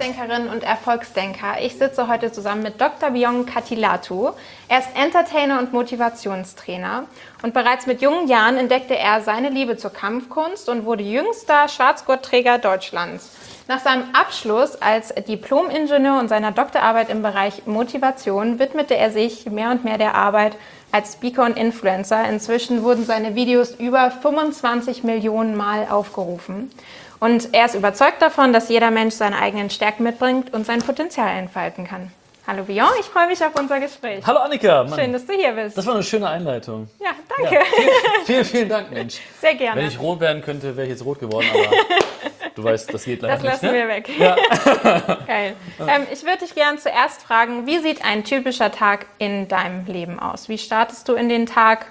Erfolgsdenkerin und Erfolgsdenker. Ich sitze heute zusammen mit Dr. Bion Katilatu. Er ist Entertainer und Motivationstrainer. Und bereits mit jungen Jahren entdeckte er seine Liebe zur Kampfkunst und wurde jüngster Schwarzgurtträger Deutschlands. Nach seinem Abschluss als Diplom-Ingenieur und seiner Doktorarbeit im Bereich Motivation widmete er sich mehr und mehr der Arbeit als Speaker und Influencer. Inzwischen wurden seine Videos über 25 Millionen Mal aufgerufen. Und er ist überzeugt davon, dass jeder Mensch seine eigenen Stärken mitbringt und sein Potenzial entfalten kann. Hallo Bion, ich freue mich auf unser Gespräch. Hallo Annika. Mann. Schön, dass du hier bist. Das war eine schöne Einleitung. Ja, danke. Ja, vielen Dank, Mensch. Sehr gerne. Wenn ich rot werden könnte, wäre ich jetzt rot geworden, aber du weißt, das geht leider nicht. Das lassen wir weg. Ja. Geil. Ich würde dich gerne zuerst fragen, wie sieht ein typischer Tag in deinem Leben aus? Wie startest du in den Tag?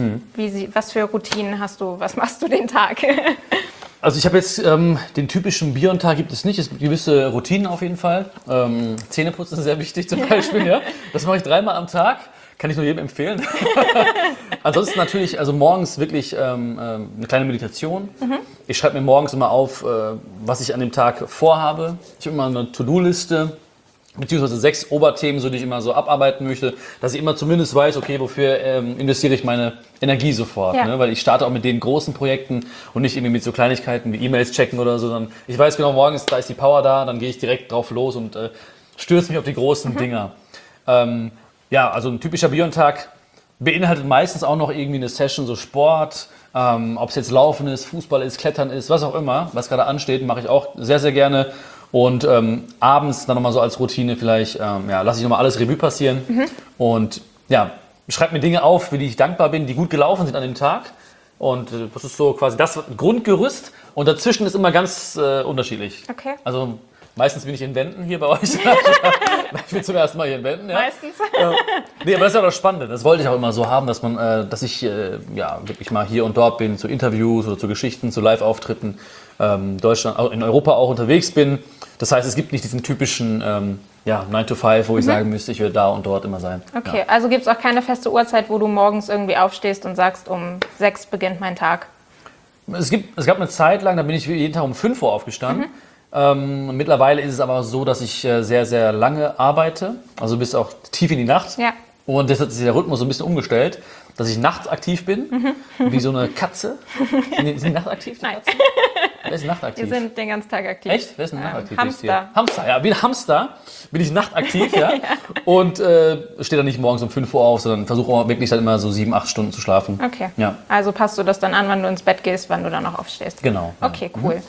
Was für Routinen hast du? Was machst du den Tag? Also ich habe jetzt den typischen Bion-Tag gibt es nicht. Es gibt gewisse Routinen auf jeden Fall. Zähneputzen ist sehr wichtig zum Beispiel. Ja. Das mache ich 3-mal am Tag. Kann ich nur jedem empfehlen. Ansonsten natürlich, also morgens wirklich eine kleine Meditation. Ich schreibe mir morgens immer auf, was ich an dem Tag vorhabe. Ich habe immer eine To-Do-Liste, beziehungsweise 6 Oberthemen, so die ich immer so abarbeiten möchte, dass ich immer zumindest weiß, okay, wofür investiere ich meine Energie sofort. Ja. Ne? Weil ich starte auch mit den großen Projekten und nicht irgendwie mit so Kleinigkeiten wie E-Mails checken oder so, sondern ich weiß genau, morgens, da ist die Power da, dann gehe ich direkt drauf los und stürze mich auf die großen Dinger. Ja, also ein typischer Bion-Tag beinhaltet meistens auch noch irgendwie eine Session, so Sport, ob es jetzt Laufen ist, Fußball ist, Klettern ist, was auch immer, was gerade ansteht, mache ich auch sehr, sehr gerne. Und abends dann nochmal so als Routine vielleicht, lasse ich nochmal alles Revue passieren und ja, schreibe mir Dinge auf, für die ich dankbar bin, die gut gelaufen sind an dem Tag. Und das ist so quasi das Grundgerüst und dazwischen ist immer ganz unterschiedlich. Okay. Also meistens bin ich in Wänden hier bei euch. Ich bin zum ersten Mal hier in Wänden. Ja. Meistens. Nee, aber das ist ja das Spannende. Das wollte ich auch immer so haben, dass dass ich wirklich mal hier und dort bin, zu Interviews oder zu Geschichten, zu Live-Auftritten, Deutschland, in Europa auch unterwegs bin. Das heißt, es gibt nicht diesen typischen 9 to 5, wo ich sagen müsste, ich will da und dort immer sein. Okay, Ja. also gibt es auch keine feste Uhrzeit, wo du morgens irgendwie aufstehst und sagst, um 6 beginnt mein Tag? Es gab eine Zeit lang, da bin ich jeden Tag um 5 Uhr aufgestanden. Mittlerweile ist es aber so, dass ich sehr, sehr lange arbeite, also bis auch tief in die Nacht. Ja. Und deshalb hat sich der Rhythmus so ein bisschen umgestellt, dass ich nachts aktiv bin, wie so eine Katze. Sind die nachtaktiv? Nein. Wer ist nachtaktiv? Wir sind den ganzen Tag aktiv. Echt? Wer ist denn nachtaktiv? Hamster. Hamster, ja. Wie ein Hamster bin ich nachtaktiv, ja. Und stehe dann nicht morgens um 5 Uhr auf, sondern versuche auch wirklich dann immer so 7-8 Stunden zu schlafen. Okay. Ja. Also passt du das dann an, wann du ins Bett gehst, wann du dann noch aufstehst? Genau. Ja. Okay, cool.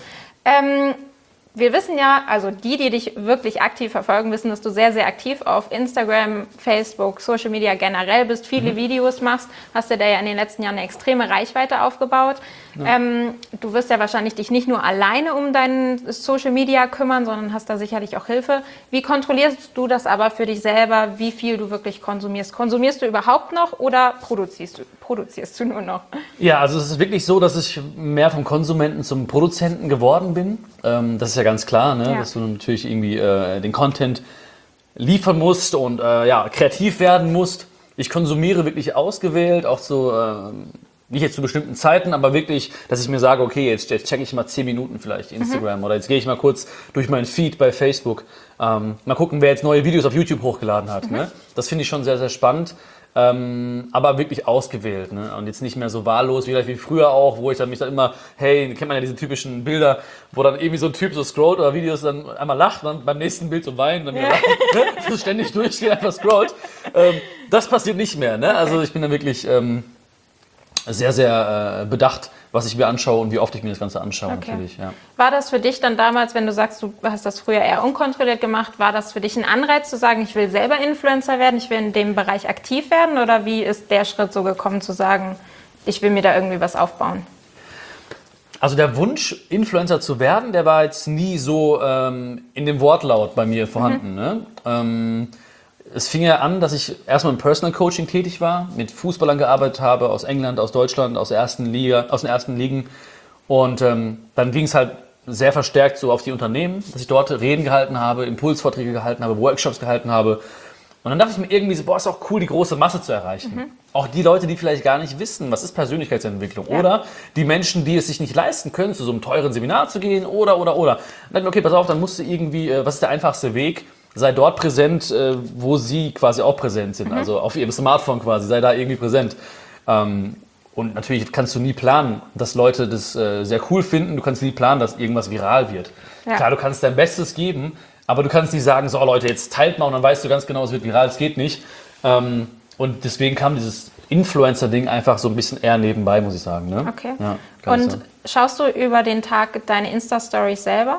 Wir wissen ja, also die dich wirklich aktiv verfolgen, wissen, dass du sehr, sehr aktiv auf Instagram, Facebook, Social Media generell bist, viele Videos machst, hast dir da ja in den letzten Jahren eine extreme Reichweite aufgebaut. Ja. Du wirst ja wahrscheinlich dich nicht nur alleine um deinen Social Media kümmern, sondern hast da sicherlich auch Hilfe. Wie kontrollierst du das aber für dich selber, wie viel du wirklich konsumierst? Konsumierst du überhaupt noch oder produzierst du nur noch? Ja, also es ist wirklich so, dass ich mehr vom Konsumenten zum Produzenten geworden bin. Das ist ja ganz klar, ne? Ja. Dass du natürlich irgendwie den Content liefern musst und kreativ werden musst. Ich konsumiere wirklich ausgewählt, auch so, nicht jetzt zu bestimmten Zeiten, aber wirklich, dass ich mir sage, okay, jetzt checke ich mal 10 Minuten vielleicht Instagram oder jetzt gehe ich mal kurz durch meinen Feed bei Facebook. Mal gucken, wer jetzt neue Videos auf YouTube hochgeladen hat. Ne? Das finde ich schon sehr, sehr spannend. Aber wirklich ausgewählt, ne? Und jetzt nicht mehr so wahllos wie früher auch, wo ich dann mich dann immer, kennt man ja diese typischen Bilder, wo dann irgendwie so ein Typ so scrollt oder Videos dann einmal lacht, dann beim nächsten Bild so weint, dann wieder lacht, so ständig durchgeht, einfach scrollt. Das passiert nicht mehr, ne? Also ich bin dann wirklich sehr, sehr bedacht, was ich mir anschaue und wie oft ich mir das Ganze anschaue, natürlich. Ja. War das für dich dann damals, wenn du sagst, du hast das früher eher unkontrolliert gemacht, war das für dich ein Anreiz zu sagen, ich will selber Influencer werden, ich will in dem Bereich aktiv werden? Oder wie ist der Schritt so gekommen zu sagen, ich will mir da irgendwie was aufbauen? Also der Wunsch, Influencer zu werden, der war jetzt nie so in dem Wortlaut bei mir vorhanden. Ne? Es fing ja an, dass ich erstmal im Personal Coaching tätig war, mit Fußballern gearbeitet habe, aus England, aus Deutschland, aus den ersten Ligen. Und dann ging es halt sehr verstärkt so auf die Unternehmen, dass ich dort Reden gehalten habe, Impulsvorträge gehalten habe, Workshops gehalten habe. Und dann dachte ich mir irgendwie so, boah, ist auch cool, die große Masse zu erreichen. Auch die Leute, die vielleicht gar nicht wissen, was ist Persönlichkeitsentwicklung. Ja. Oder die Menschen, die es sich nicht leisten können, zu so einem teuren Seminar zu gehen. Oder. Und dann dachte ich mir, okay, pass auf, dann musst du irgendwie, was ist der einfachste Weg? Sei dort präsent, wo sie quasi auch präsent sind. Also auf ihrem Smartphone quasi, sei da irgendwie präsent. Und natürlich kannst du nie planen, dass Leute das sehr cool finden. Du kannst nie planen, dass irgendwas viral wird. Ja. Klar, du kannst dein Bestes geben, aber du kannst nicht sagen, so Leute, jetzt teilt mal und dann weißt du ganz genau, es wird viral, es geht nicht. Und deswegen kam dieses Influencer-Ding einfach so ein bisschen eher nebenbei, muss ich sagen. Ne? Okay. Ja, kann ich Und sagen. schaust du über den Tag deine Insta-Stories selber?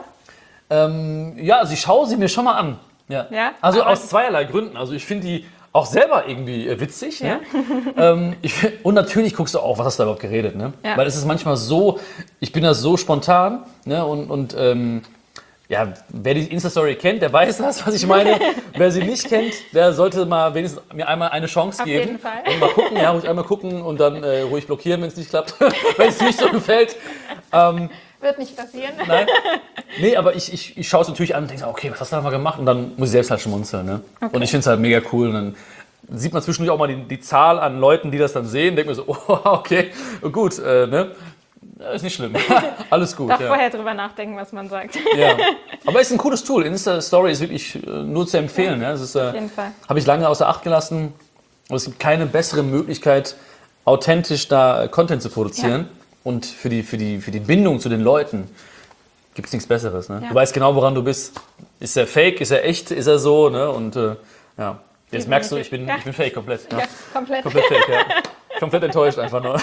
Ja, also ich schaue sie mir schon mal an. Ja. Ja? Also Aber- aus zweierlei Gründen. Also ich finde die auch selber irgendwie witzig. Ja. Ne? Und natürlich guckst du auch, was hast du da überhaupt geredet. Ne? Ja. Weil es ist manchmal so, ich bin da so spontan. Ne? Und ja, wer die Insta-Story kennt, der weiß das, was ich meine. Wer sie nicht kennt, der sollte mal wenigstens mir einmal eine Chance Auf geben. jeden Fall. Und mal gucken, ja, ruhig einmal gucken und dann ruhig blockieren, wenn es nicht klappt, wenn es nicht so gefällt. Wird nicht passieren. Nein. Nee, aber ich schaue es natürlich an und denke, so, okay, was hast du da mal gemacht? Und dann muss ich selbst halt schmunzeln. Ne? Okay. Und ich finde es halt mega cool. Und dann sieht man zwischendurch auch mal die Zahl an Leuten, die das dann sehen. Denkt mir so, oh, okay, gut, ne? Ist nicht schlimm. Alles gut. Doch Ja. vorher drüber nachdenken, was man sagt. Ja. Aber es ist ein cooles Tool. Insta-Story ist wirklich nur zu empfehlen. Ne? Das ist, jeden Fall. habe ich lange außer Acht gelassen. Aber es gibt keine bessere Möglichkeit, authentisch da Content zu produzieren. Ja. Und für die Bindung zu den Leuten gibt es nichts Besseres. Ne? Ja. Du weißt genau, woran du bist. Ist er fake? Ist er echt? Ist er so? Ne? Und ja, jetzt merkst du, ich bin fake komplett. Ja. Ja, komplett. Komplett fake, ja. Komplett enttäuscht einfach nur.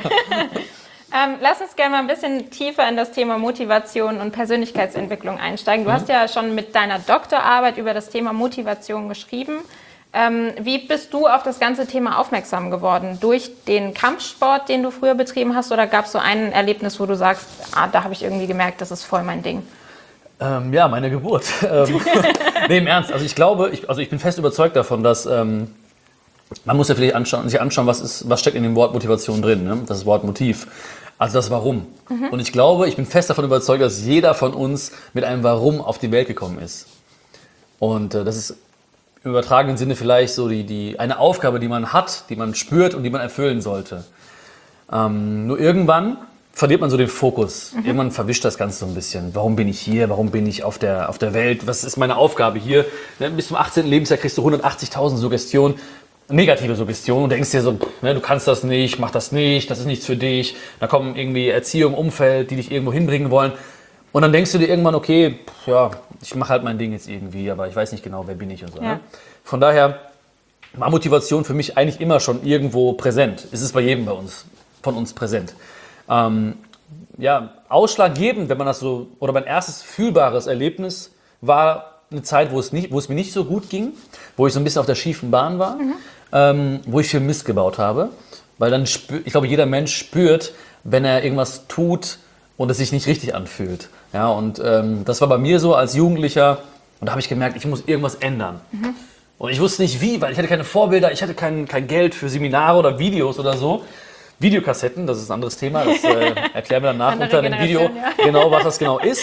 Lass uns gerne mal ein bisschen tiefer in das Thema Motivation und Persönlichkeitsentwicklung einsteigen. Du hast ja schon mit deiner Doktorarbeit über das Thema Motivation geschrieben. Wie bist du auf das ganze Thema aufmerksam geworden? Durch den Kampfsport, den du früher betrieben hast, oder gab es so ein Erlebnis, wo du sagst, da habe ich irgendwie gemerkt, das ist voll mein Ding? Ja, meine Geburt. Nee, im Ernst. Also ich glaube, ich bin fest überzeugt davon, dass man muss ja vielleicht sich anschauen, was steckt in dem Wort Motivation drin, ne? Das Wort Motiv. Also das Warum. Und ich glaube, ich bin fest davon überzeugt, dass jeder von uns mit einem Warum auf die Welt gekommen ist. Und das ist im übertragenen Sinne vielleicht so eine Aufgabe, die man hat, die man spürt und die man erfüllen sollte. Nur irgendwann verliert man so den Fokus. Irgendwann verwischt das Ganze so ein bisschen. Warum bin ich hier? Warum bin ich auf der Welt? Was ist meine Aufgabe hier? Bis zum 18. Lebensjahr kriegst du 180.000 Suggestionen, negative Suggestionen und denkst dir so, du kannst das nicht, mach das nicht, das ist nichts für dich. Da kommen irgendwie Erziehung, Umfeld, die dich irgendwo hinbringen wollen. Und dann denkst du dir irgendwann, okay, ja, ich mache halt mein Ding jetzt irgendwie, aber ich weiß nicht genau, wer bin ich und so. Ja. Ne? Von daher war Motivation für mich eigentlich immer schon irgendwo präsent. Es ist bei jedem von uns präsent. Ja, ausschlaggebend, wenn man das so, oder mein erstes fühlbares Erlebnis war eine Zeit, wo es mir nicht so gut ging, wo ich so ein bisschen auf der schiefen Bahn war, wo ich viel Mist gebaut habe. Weil dann ich glaube, jeder Mensch spürt, wenn er irgendwas tut und es sich nicht richtig anfühlt. Ja, und das war bei mir so als Jugendlicher und da habe ich gemerkt, ich muss irgendwas ändern. Und ich wusste nicht wie, weil ich hatte keine Vorbilder, ich hatte kein Geld für Seminare oder Videos oder so. Videokassetten, das ist ein anderes Thema, das erklären wir danach Andere unter dem Video, Generation, ja. genau, was das genau ist.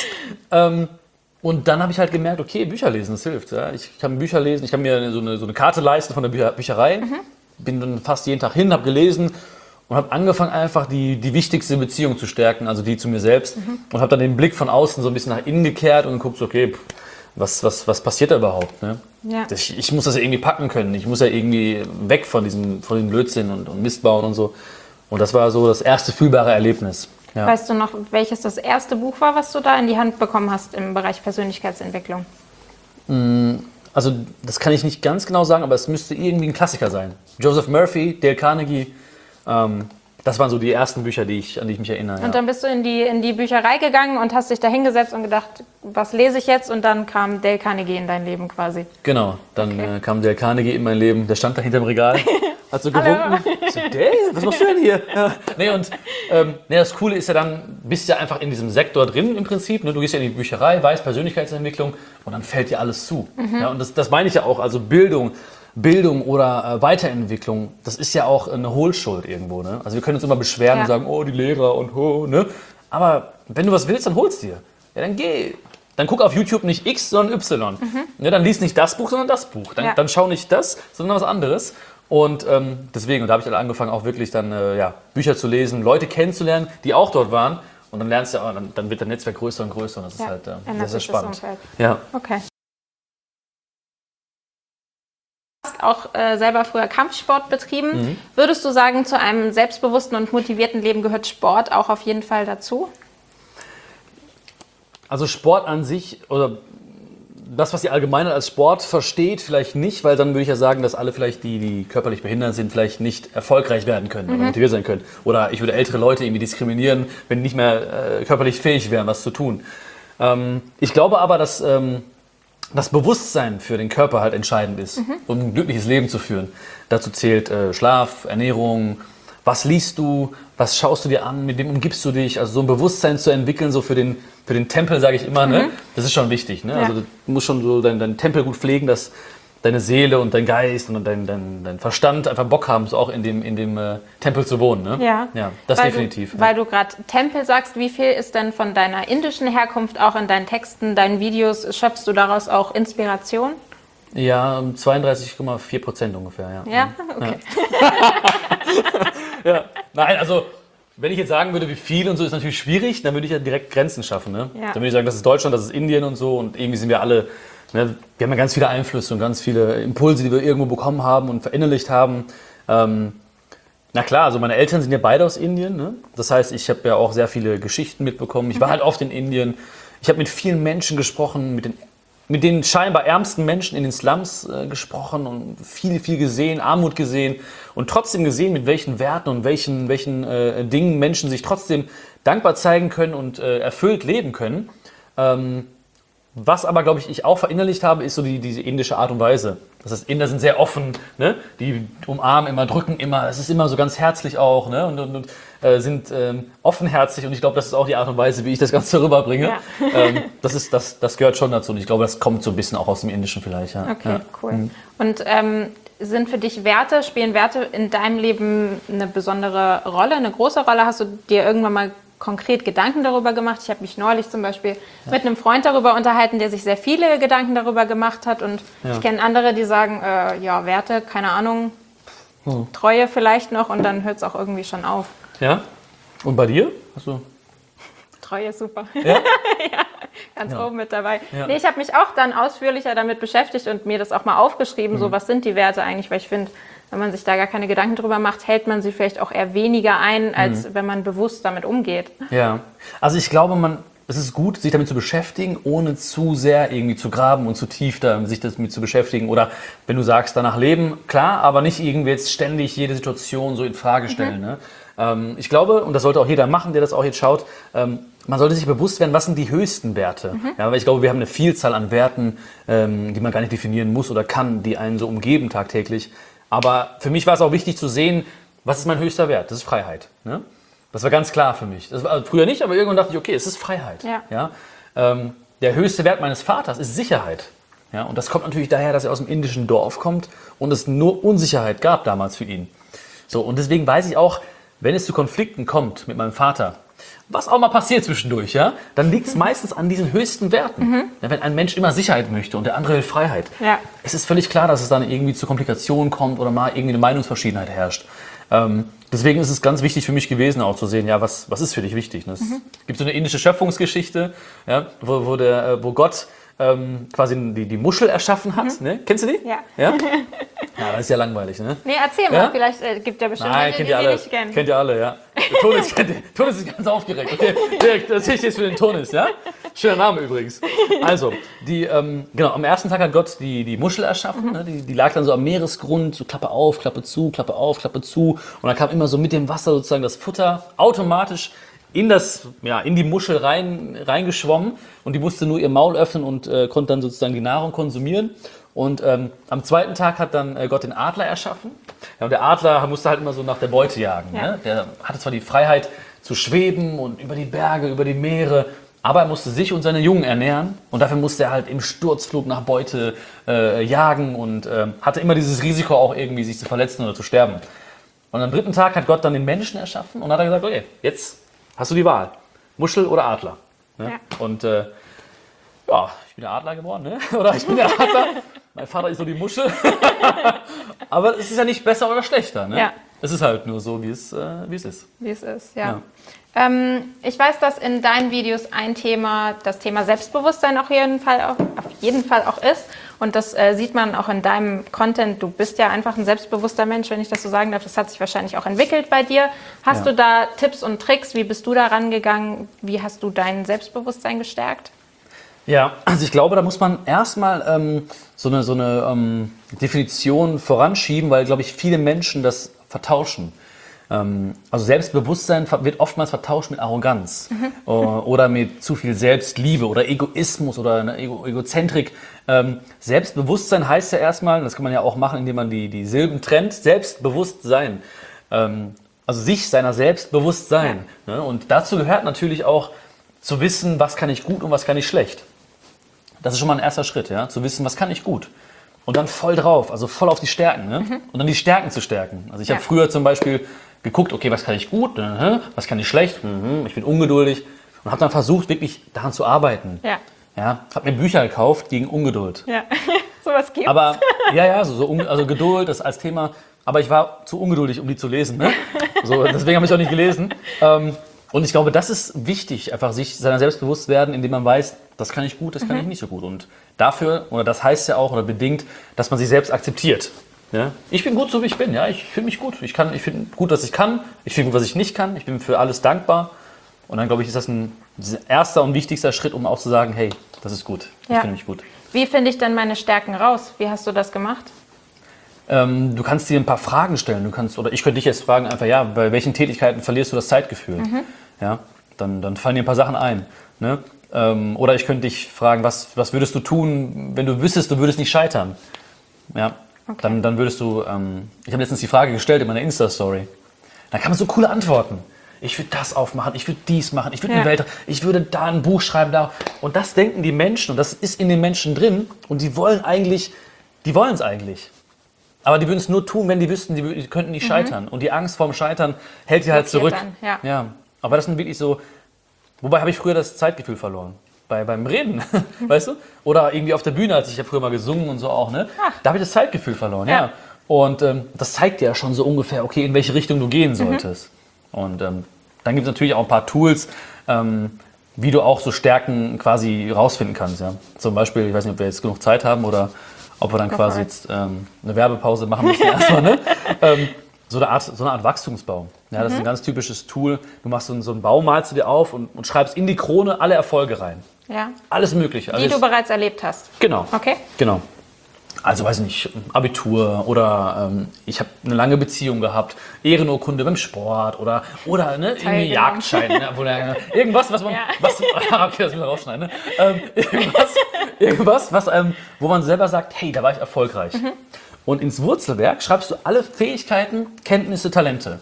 Und dann habe ich halt gemerkt, okay, Bücher lesen, das hilft. Ja. Ich kann Bücher lesen, ich kann mir so eine Karte leisten von der Bücherei, bin dann fast jeden Tag hin, habe gelesen und habe angefangen einfach die wichtigste Beziehung zu stärken, also die zu mir selbst. Und habe dann den Blick von außen so ein bisschen nach innen gekehrt und geguckt, okay, was passiert da überhaupt? Ne? Ja. Ich muss das ja irgendwie packen können, ich muss ja irgendwie weg von diesem Blödsinn und Mist bauen und so. Und das war so das erste fühlbare Erlebnis. Ja. Weißt du noch, welches das erste Buch war, was du da in die Hand bekommen hast im Bereich Persönlichkeitsentwicklung? Also das kann ich nicht ganz genau sagen, aber es müsste irgendwie ein Klassiker sein. Joseph Murphy, Dale Carnegie, das waren so die ersten Bücher, an die ich mich erinnere. Und dann bist du in die Bücherei gegangen und hast dich da hingesetzt und gedacht, was lese ich jetzt? Und dann kam Dale Carnegie in dein Leben quasi. Genau, dann Okay. kam Dale Carnegie in mein Leben, der stand da hinterm Regal, hat so gewunken. Ich so, Dale, was machst du denn hier? Ja. Das Coole ist ja dann, bist ja einfach in diesem Sektor drin im Prinzip. Ne? Du gehst ja in die Bücherei, weißt Persönlichkeitsentwicklung und dann fällt dir alles zu. Ja, und das meine ich ja auch, also Bildung oder Weiterentwicklung, das ist ja auch eine Hohlschuld irgendwo. Ne? Also wir können uns immer beschweren Ja. und sagen, oh, die Lehrer und ne? Aber wenn du was willst, dann holst dir. Ja, dann geh dann guck auf YouTube nicht X, sondern Y. Ja, dann lies nicht das Buch, sondern das Buch. Dann schau nicht das, sondern was anderes. Und deswegen, und da habe ich dann angefangen, auch wirklich dann Bücher zu lesen, Leute kennenzulernen, die auch dort waren. Und dann lernst du, dann wird dein Netzwerk größer und größer. Und das ist halt sehr, sehr spannend. Ja. Okay. Du hast auch selber früher Kampfsport betrieben. Würdest du sagen, zu einem selbstbewussten und motivierten Leben gehört Sport auch auf jeden Fall dazu? Also Sport an sich, oder das, was die Allgemeinheit als Sport versteht, vielleicht nicht, weil dann würde ich ja sagen, dass alle vielleicht, die körperlich behindert sind, vielleicht nicht erfolgreich werden können oder motiviert sein können. Oder ich würde ältere Leute irgendwie diskriminieren, wenn die nicht mehr körperlich fähig wären, was zu tun. Ich glaube aber, dass das Bewusstsein für den Körper halt entscheidend ist, um ein glückliches Leben zu führen. Dazu zählt Schlaf, Ernährung, was liest du, was schaust du dir an, mit wem umgibst du dich, also so ein Bewusstsein zu entwickeln, so für den Tempel, sage ich immer, ne? Das ist schon wichtig. Ne? Ja. Also du musst schon so deinen Tempel gut pflegen, dass deine Seele und dein Geist und dein Verstand einfach Bock haben, so auch in dem Tempel zu wohnen. Ne? Ja, das definitiv. Weil du gerade Tempel sagst, wie viel ist denn von deiner indischen Herkunft auch in deinen Texten, deinen Videos, schöpfst du daraus auch Inspiration? Ja, 32,4% ungefähr, ja. Ja, okay. Ja. Nein, also wenn ich jetzt sagen würde, wie viel und so, ist natürlich schwierig, dann würde ich ja direkt Grenzen schaffen. Ne? Ja. Dann würde ich sagen, das ist Deutschland, das ist Indien und so und irgendwie sind wir alle, ne, wir haben ja ganz viele Einflüsse und ganz viele Impulse, die wir irgendwo bekommen haben und verinnerlicht haben. Na klar, also meine Eltern sind ja beide aus Indien, ne? Das heißt, ich habe ja auch sehr viele Geschichten mitbekommen. Ich war halt oft in Indien, ich habe mit vielen Menschen gesprochen, mit den scheinbar ärmsten Menschen in den Slums gesprochen und viel, viel gesehen, Armut gesehen und trotzdem gesehen, mit welchen Werten und welchen Dingen Menschen sich trotzdem dankbar zeigen können und erfüllt leben können. Was aber, glaube ich auch verinnerlicht habe, ist so diese indische Art und Weise. Das heißt, Inder sind sehr offen, ne? Die umarmen immer, drücken immer, es ist immer so ganz herzlich auch, ne? Und sind offenherzig und ich glaube, das ist auch die Art und Weise, wie ich das Ganze rüberbringe. Ja. Das gehört schon dazu und ich glaube, das kommt so ein bisschen auch aus dem Indischen vielleicht. Ja. Okay, cool. Und sind für dich spielen Werte in deinem Leben eine besondere Rolle, eine große Rolle? Hast du dir irgendwann mal konkret Gedanken darüber gemacht? Ich habe mich neulich zum Beispiel mit einem Freund darüber unterhalten, der sich sehr viele Gedanken darüber gemacht hat und ich kenne andere, die sagen, Werte, keine Ahnung, Treue vielleicht noch und dann hört es auch irgendwie schon auf. Ja? Und bei dir? Treue ist super. Ja? Ja, ganz oben mit dabei. Ja. Nee, ich habe mich auch dann ausführlicher damit beschäftigt und mir das auch mal aufgeschrieben, so was sind die Werte eigentlich, weil ich finde, wenn man sich da gar keine Gedanken drüber macht, hält man sie vielleicht auch eher weniger ein, als wenn man bewusst damit umgeht. Ja, also ich glaube, es ist gut, sich damit zu beschäftigen, ohne zu sehr irgendwie zu graben und zu tief sich damit zu beschäftigen. Oder wenn du sagst, danach leben, klar, aber nicht irgendwie jetzt ständig jede Situation so in Frage stellen. Ne? Ich glaube, und das sollte auch jeder machen, der das auch jetzt schaut, man sollte sich bewusst werden, was sind die höchsten Werte. Ja, weil ich glaube, wir haben eine Vielzahl an Werten, die man gar nicht definieren muss oder kann, die einen so umgeben tagtäglich. Aber für mich war es auch wichtig zu sehen, was ist mein höchster Wert? Das ist Freiheit. Ne? Das war ganz klar für mich. Das war früher nicht, aber irgendwann dachte ich, okay, es ist Freiheit. Ja? Der höchste Wert meines Vaters ist Sicherheit. Ja? Und das kommt natürlich daher, dass er aus dem indischen Dorf kommt und es nur Unsicherheit gab damals für ihn. So, und deswegen weiß ich auch, wenn es zu Konflikten kommt mit meinem Vater, was auch mal passiert zwischendurch, ja, dann liegt es meistens an diesen höchsten Werten. Ja, wenn ein Mensch immer Sicherheit möchte und der andere will Freiheit, es ist völlig klar, dass es dann irgendwie zu Komplikationen kommt oder mal irgendwie eine Meinungsverschiedenheit herrscht. Deswegen ist es ganz wichtig für mich gewesen, auch zu sehen, ja, was ist für dich wichtig. Ne? Es gibt so eine indische Schöpfungsgeschichte, ja, wo Gott quasi die Muschel erschaffen hat. Ne? Kennst du die? Ja. Ja? Ja, das ist ja langweilig, ne? Nee, erzähl mal, vielleicht gibt ja bestimmt Welche, die nicht kennen. Kennt ihr alle, ja. Tonis ist ganz aufgeregt. Okay, das sehe ich jetzt für den Tonis, ja? Schöner Name übrigens. Also, am ersten Tag hat Gott die Muschel erschaffen. Ne? Die lag dann so am Meeresgrund, so Klappe auf, Klappe zu, Klappe auf, Klappe zu. Und dann kam immer so mit dem Wasser sozusagen das Futter automatisch in die Muschel reingeschwommen und die musste nur ihr Maul öffnen und konnte dann sozusagen die Nahrung konsumieren. Und am zweiten Tag hat dann Gott den Adler erschaffen. Ja, und der Adler musste halt immer so nach der Beute jagen. Ja. Ne? Der hatte zwar die Freiheit zu schweben und über die Berge, über die Meere, aber er musste sich und seine Jungen ernähren. Und dafür musste er halt im Sturzflug nach Beute jagen und hatte immer dieses Risiko auch irgendwie sich zu verletzen oder zu sterben. Und am dritten Tag hat Gott dann den Menschen erschaffen und hat gesagt, okay, jetzt hast du die Wahl, Muschel oder Adler. Ne? Ja. Und Ja, ich bin der Adler geworden, ne? Oder ich bin der Adler. Mein Vater ist so die Muschel. Aber es ist ja nicht besser oder schlechter, ne? Ja. Es ist halt nur so, wie es ist. Wie es ist, ja. Ich weiß, dass in deinen Videos ein Thema, das Thema Selbstbewusstsein auf jeden Fall auch ist. Und das sieht man auch in deinem Content. Du bist ja einfach ein selbstbewusster Mensch, wenn ich das so sagen darf. Das hat sich wahrscheinlich auch entwickelt bei dir. Hast du da Tipps und Tricks? Wie bist du da rangegangen? Wie hast du dein Selbstbewusstsein gestärkt? Ja, also ich glaube, da muss man erstmal so eine Definition voranschieben, weil, glaube ich, viele Menschen das vertauschen. Also Selbstbewusstsein wird oftmals vertauscht mit Arroganz oder mit zu viel Selbstliebe oder Egoismus oder eine Egozentrik. Selbstbewusstsein heißt ja erstmal, das kann man ja auch machen, indem man die Silben trennt, Selbstbewusstsein. Also sich seiner selbst bewusst sein. Ja. Ne? Und dazu gehört natürlich auch zu wissen, was kann ich gut und was kann ich schlecht. Das ist schon mal ein erster Schritt, ja? Zu wissen, was kann ich gut. Und dann voll drauf, also voll auf die Stärken. Ne? Und dann die Stärken zu stärken. Also ich habe früher zum Beispiel geguckt, okay, was kann ich gut, was kann ich schlecht, ich bin ungeduldig. Und habe dann versucht, wirklich daran zu arbeiten. Ja. Ja, habe mir Bücher gekauft gegen Ungeduld. Ja, sowas gibt's. Aber, also Geduld, das als Thema. Aber ich war zu ungeduldig, um die zu lesen. Ne? So, deswegen habe ich auch nicht gelesen. Und ich glaube, das ist wichtig, einfach sich seiner selbst bewusst werden, indem man weiß, das kann ich gut, das kann ich nicht so gut. Und dafür, oder das heißt ja auch, oder bedingt, dass man sich selbst akzeptiert. Ja? Ich bin gut, so wie ich bin. Ja? Ich fühle mich gut. Ich finde gut, was ich kann. Ich finde gut, was ich nicht kann. Ich bin für alles dankbar. Und dann, glaube ich, ist das ein erster und wichtigster Schritt, um auch zu sagen, hey, das ist gut. Ich finde mich gut. Wie finde ich denn meine Stärken raus? Wie hast du das gemacht? Du kannst dir ein paar Fragen stellen. Oder ich könnte dich jetzt fragen, einfach, ja, bei welchen Tätigkeiten verlierst du das Zeitgefühl? Ja, dann fallen dir ein paar Sachen ein. Ne? Oder ich könnte dich fragen, was würdest du tun, wenn du wüsstest, du würdest nicht scheitern? Ja, okay. Dann würdest du, ich habe letztens die Frage gestellt in meiner Insta-Story. Da kann man so coole Antworten. Ich würde das aufmachen, ich würde dies machen, ich würde eine Welt, ich würde da ein Buch schreiben, da. Und das denken die Menschen und das ist in den Menschen drin und die wollen es eigentlich. Aber die würden es nur tun, wenn die wüssten, die könnten nicht scheitern. Und die Angst vorm Scheitern hält sie halt zurück. Dann, ja. Aber das sind wirklich so, wobei habe ich früher das Zeitgefühl verloren. Beim Reden, weißt du? Oder irgendwie auf der Bühne, als ich habe früher mal gesungen und so auch, ne? Da habe ich das Zeitgefühl verloren, ja. Und das zeigt dir ja schon so ungefähr, okay, in welche Richtung du gehen solltest. Und dann gibt es natürlich auch ein paar Tools, wie du auch so Stärken quasi rausfinden kannst. Ja? Zum Beispiel, ich weiß nicht, ob wir jetzt genug Zeit haben oder ob wir dann quasi jetzt eine Werbepause machen müssen erstmal. Ne? So eine Art Wachstumsbaum. Ja, das ist ein ganz typisches Tool. Du machst so einen Baum, malst du dir auf und schreibst in die Krone alle Erfolge rein. Ja. Alles Mögliche. Die du bereits erlebt hast. Genau. Okay. Genau. Also weiß ich nicht, Abitur oder ich habe eine lange Beziehung gehabt, Ehrenurkunde beim Sport oder ne, irgendwie Jagdschein. Ne, irgendwas, was man... okay, das müssen wir rausschneiden. Ne? Irgendwas, wo man selber sagt, hey, da war ich erfolgreich. Und ins Wurzelwerk schreibst du alle Fähigkeiten, Kenntnisse, Talente.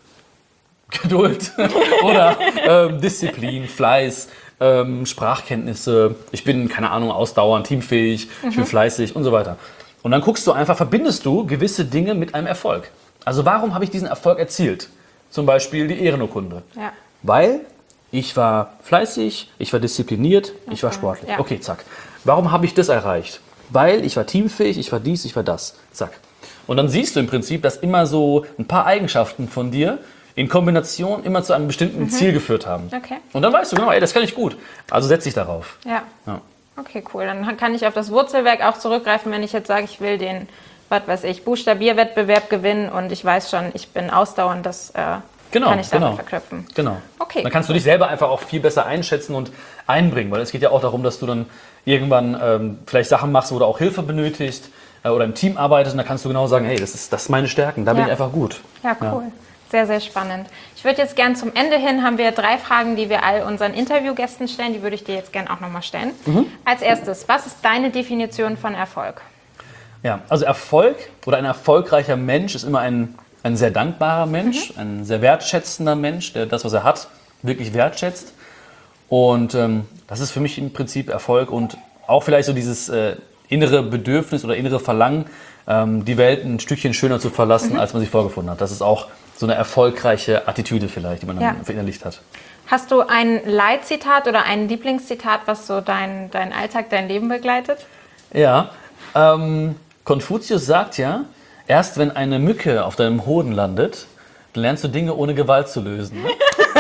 Geduld oder Disziplin, Fleiß, Sprachkenntnisse, ich bin, keine Ahnung, ausdauernd, teamfähig, ich bin fleißig und so weiter. Und dann guckst du einfach, verbindest du gewisse Dinge mit einem Erfolg. Also warum habe ich diesen Erfolg erzielt? Zum Beispiel die Ehrenurkunde. Ja. Weil ich war fleißig, ich war diszipliniert, ich war sportlich. Ja. Okay, zack. Warum habe ich das erreicht? Weil ich war teamfähig, ich war dies, ich war das. Zack. Und dann siehst du im Prinzip, dass immer so ein paar Eigenschaften von dir in Kombination immer zu einem bestimmten Ziel geführt haben. Okay. Und dann weißt du genau, ey, das kann ich gut. Also setz dich darauf. Ja. Okay, cool. Dann kann ich auf das Wurzelwerk auch zurückgreifen, wenn ich jetzt sage, ich will den, Buchstabierwettbewerb gewinnen und ich weiß schon, ich bin ausdauernd, das kann ich damit verknüpfen. Genau. Okay. Dann kannst du dich selber einfach auch viel besser einschätzen und einbringen, weil es geht ja auch darum, dass du dann irgendwann vielleicht Sachen machst, wo du auch Hilfe benötigst oder im Team arbeitest und da kannst du genau sagen, hey, das ist meine Stärken, da bin ich einfach gut. Ja, cool. Ja. Sehr, sehr spannend. Ich würde jetzt gern zum Ende hin, haben wir 3 Fragen, die wir all unseren Interviewgästen stellen. Die würde ich dir jetzt gern auch nochmal stellen. Als erstes, was ist deine Definition von Erfolg? Ja, also Erfolg oder ein erfolgreicher Mensch ist immer ein sehr dankbarer Mensch, ein sehr wertschätzender Mensch, der das, was er hat, wirklich wertschätzt. Und das ist für mich im Prinzip Erfolg und auch vielleicht so dieses innere Bedürfnis oder innere Verlangen, die Welt ein Stückchen schöner zu verlassen, als man sich vorgefunden hat. Das ist auch so eine erfolgreiche Attitüde vielleicht, die man dann verinnerlicht hat. Hast du ein Leitzitat oder ein Lieblingszitat, was so dein Alltag, dein Leben begleitet? Ja, Konfuzius sagt ja, erst wenn eine Mücke auf deinem Hoden landet, dann lernst du Dinge ohne Gewalt zu lösen. Ne?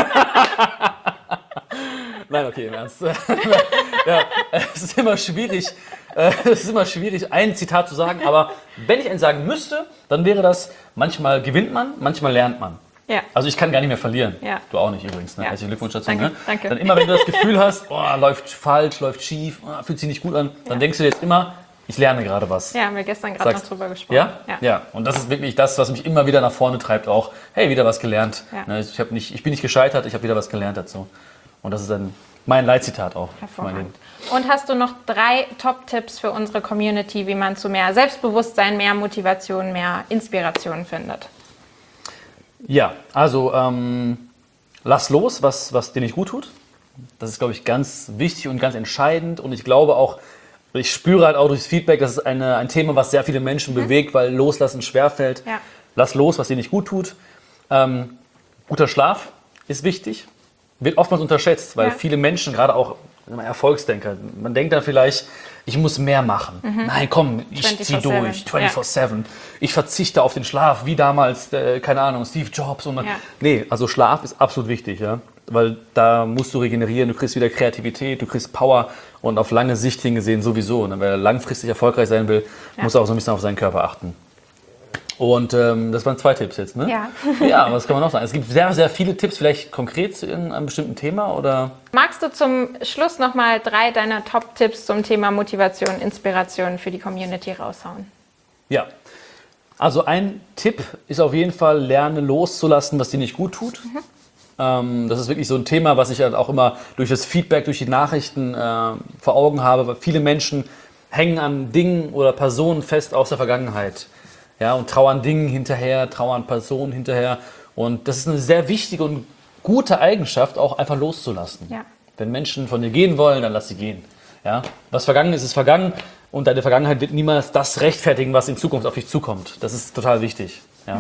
Nein, okay, im Ernst. Ja, es ist immer schwierig, ein Zitat zu sagen, aber wenn ich eins sagen müsste, dann wäre das, manchmal gewinnt man, manchmal lernt man. Ja. Also ich kann gar nicht mehr verlieren. Ja. Du auch nicht übrigens. Ne? Ja. Herzlichen Glückwunsch dazu. Danke, Ne? danke. Dann immer, wenn du das Gefühl hast, oh, läuft falsch, läuft schief, oh, fühlt sich nicht gut an, dann denkst du dir jetzt immer, ich lerne gerade was. Ja, haben wir gestern gerade noch drüber gesprochen. Ja? Ja. Und das ist wirklich das, was mich immer wieder nach vorne treibt auch. Hey, wieder was gelernt. Ja. Ne? Ich bin nicht gescheitert, ich habe wieder was gelernt dazu. Und das ist dann mein Leitzitat auch für mein Leben. Und hast du noch 3 Top-Tipps für unsere Community, wie man zu mehr Selbstbewusstsein, mehr Motivation, mehr Inspiration findet? Ja, also lass los, was dir nicht gut tut. Das ist, glaube ich, ganz wichtig und ganz entscheidend. Und ich glaube auch, ich spüre halt auch durchs Feedback, das ist ein Thema, was sehr viele Menschen bewegt, weil Loslassen schwerfällt. Ja. Lass los, was dir nicht gut tut. Guter Schlaf ist wichtig. Wird oftmals unterschätzt, weil viele Menschen, gerade auch Erfolgsdenker, man denkt dann vielleicht, ich muss mehr machen. Nein, komm, ich zieh durch, 24/7. Ich verzichte auf den Schlaf, wie damals, keine Ahnung, Steve Jobs. Nee, also Schlaf ist absolut wichtig, ja, weil da musst du regenerieren, du kriegst wieder Kreativität, du kriegst Power und auf lange Sicht hingesehen sowieso. Und wer langfristig erfolgreich sein will, muss er auch so ein bisschen auf seinen Körper achten. Und das waren 2 Tipps jetzt, ne? Ja. Ja, was kann man noch sagen? Es gibt sehr, sehr viele Tipps, vielleicht konkret zu einem bestimmten Thema, oder? Magst du zum Schluss nochmal 3 deiner Top-Tipps zum Thema Motivation, Inspiration für die Community raushauen? Ja. Also ein Tipp ist auf jeden Fall, lerne loszulassen, was dir nicht gut tut. Das ist wirklich so ein Thema, was ich halt auch immer durch das Feedback, durch die Nachrichten vor Augen habe, weil viele Menschen hängen an Dingen oder Personen fest aus der Vergangenheit. Ja, und trauern Dingen hinterher, trauern Personen hinterher. Und das ist eine sehr wichtige und gute Eigenschaft, auch einfach loszulassen. Ja. Wenn Menschen von dir gehen wollen, dann lass sie gehen. Ja? Was vergangen ist, ist vergangen. Und deine Vergangenheit wird niemals das rechtfertigen, was in Zukunft auf dich zukommt. Das ist total wichtig. Ja?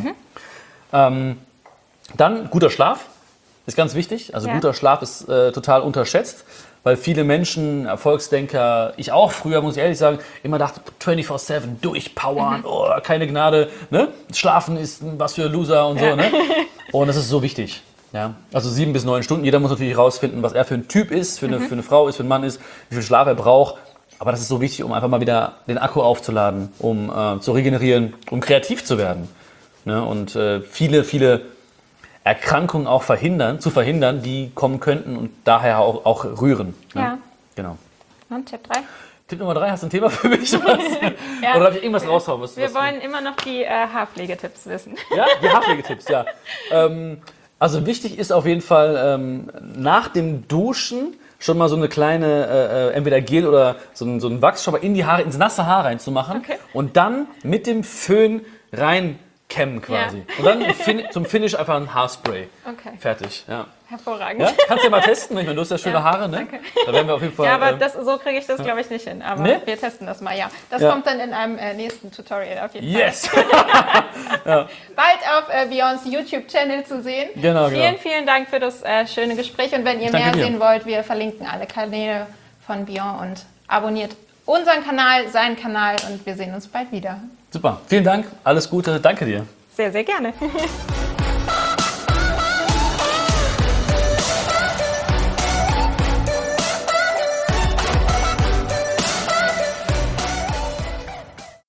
Dann guter Schlaf ist ganz wichtig. Also guter Schlaf ist total unterschätzt. Weil viele Menschen, Erfolgsdenker, ich auch früher, muss ich ehrlich sagen, immer dachte, 24/7 durchpowern, oh, keine Gnade, ne? Schlafen ist was für Loser und so. Ne? Und das ist so wichtig. Ja? Also 7 bis 9 Stunden. Jeder muss natürlich herausfinden, was er für ein Typ ist, für eine Frau ist, für einen Mann ist, wie viel Schlaf er braucht. Aber das ist so wichtig, um einfach mal wieder den Akku aufzuladen, um zu regenerieren, um kreativ zu werden. Ne? Und viele Erkrankungen auch zu verhindern, die kommen könnten und daher auch rühren. Ne? Ja. Genau. Und Tipp 3? Tipp Nummer 3, hast du ein Thema für mich? Oder darf ich irgendwas raushauen? Wir wollen immer noch die Haarpflegetipps wissen. Ja, die Haarpflegetipps, ja. Also wichtig ist auf jeden Fall, nach dem Duschen schon mal so eine kleine, entweder Gel oder so ein Wachsschauber in die Haare, ins nasse Haar reinzumachen und dann mit dem Föhn reinkämmen quasi. Und dann zum Finish einfach ein Haarspray. Okay. Fertig, ja. Hervorragend. Ja? Kannst du ja mal testen, ich meine, du hast ja schöne Haare, ne? Danke. Da werden wir auf jeden Fall... Ja, aber so kriege ich das, glaube ich, nicht hin. Aber Nee? wir testen das mal, ja. Das kommt dann in einem nächsten Tutorial auf jeden Fall. Yes! Bald auf Beyonds YouTube-Channel zu sehen. Genau. Vielen Dank für das schöne Gespräch. Und wenn ihr Danke mehr dir. sehen wollt, wir verlinken alle Kanäle von Beyond und abonniert unseren Kanal, seinen Kanal und wir sehen uns bald wieder. Super, vielen Dank, alles Gute, danke dir. Sehr, sehr gerne.